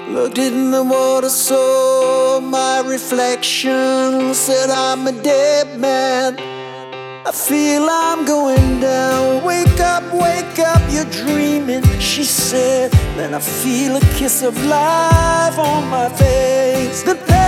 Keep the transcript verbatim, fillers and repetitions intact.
Looked in the water, saw my reflection, said I'm a dead man. I feel I'm going down. Wake up, wake up, you're dreaming, she said. Then I feel a kiss of life on my face. The